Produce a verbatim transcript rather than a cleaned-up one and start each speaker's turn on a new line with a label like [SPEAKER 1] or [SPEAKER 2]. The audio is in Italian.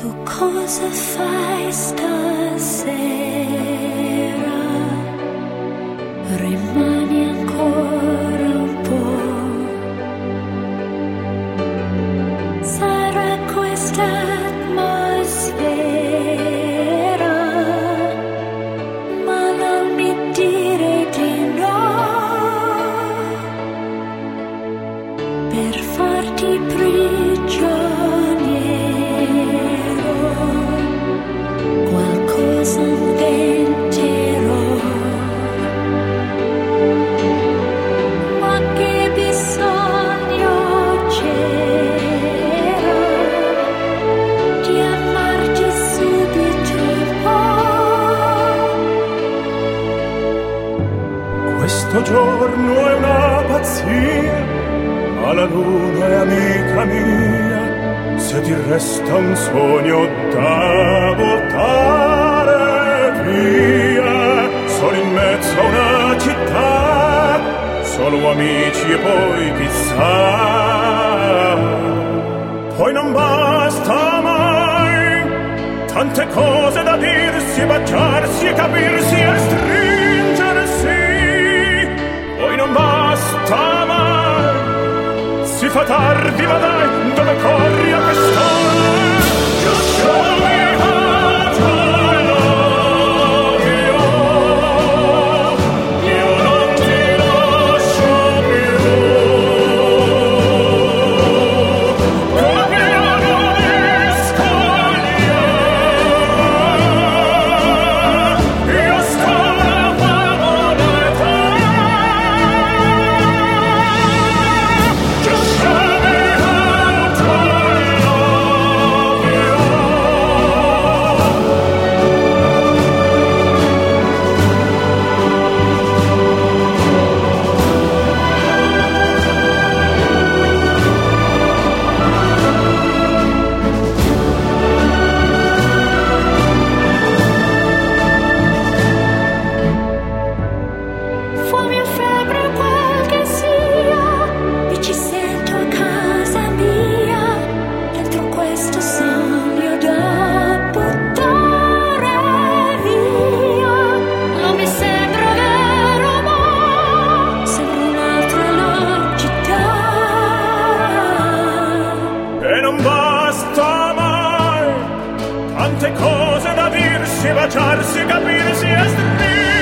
[SPEAKER 1] Cosa fai stasera? Rimani ancora un po'. Sarà questa atmosfera, ma non mi dire di no, per farti prigioniero. Qualcosa inventerò, ma che bisogno c'era di amarti subito un po'.
[SPEAKER 2] Questo giorno è una pazzia, ma la luna è amica mia. Se ti resta un sogno da buttare via, sono in mezzo a una città, solo amici e poi chissà. Poi non basta mai, tante cose da dirsi, baciarsi e capirsi e stringersi. Poi non basta mai, si fa tardi, ma dai, dove corri a quest'ora? Just show me how to love you. Io non ti lascio più. Come piano di scoglia, io sto lavando l'età. Just show me how to love you. Fuomi o febbre quel che sia, e ci sento a casa mia, dentro questo sogno da buttare via. Non mi sembra vero, ma sembra un'altra la città. E non basta mai, tante cose da dirsi, baciarsi, capirsi e stringersi.